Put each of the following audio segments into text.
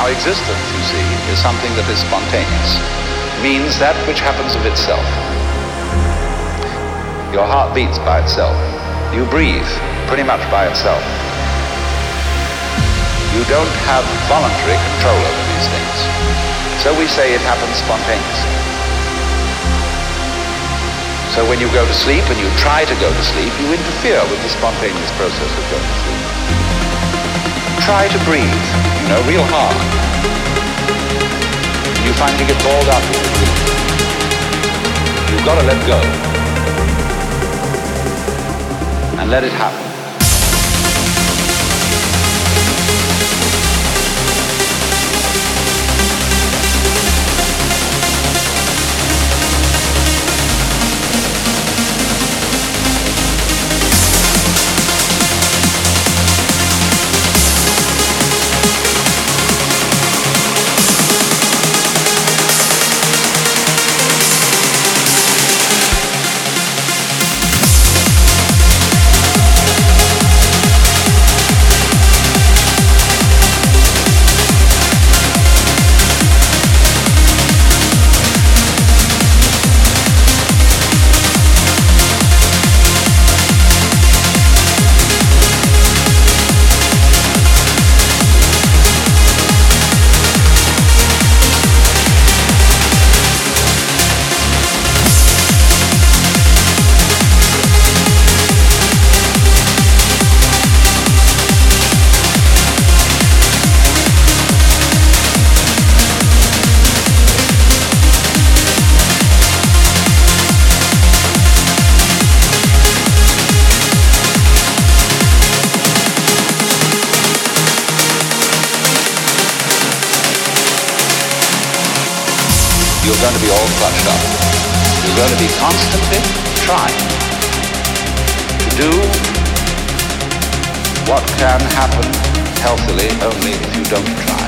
Our existence, you see, is something that is spontaneous. Means that which happens of itself. Your heart beats by itself. You breathe pretty much by itself. You don't have voluntary control over these things. So we say it happens spontaneously. So when you go to sleep and you try to go to sleep, you interfere with the spontaneous process of going to sleep. Try to breathe, real hard. You find you get balled up with it. You've got to let go. And let it happen. You're going to be all clutched up. You're going to be constantly trying to do what can happen healthily only if you don't try.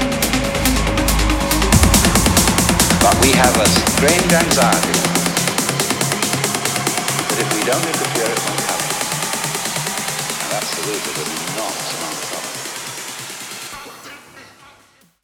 But we have a strange anxiety that if we don't interfere, it won't happen. And that's the root of the nonsense.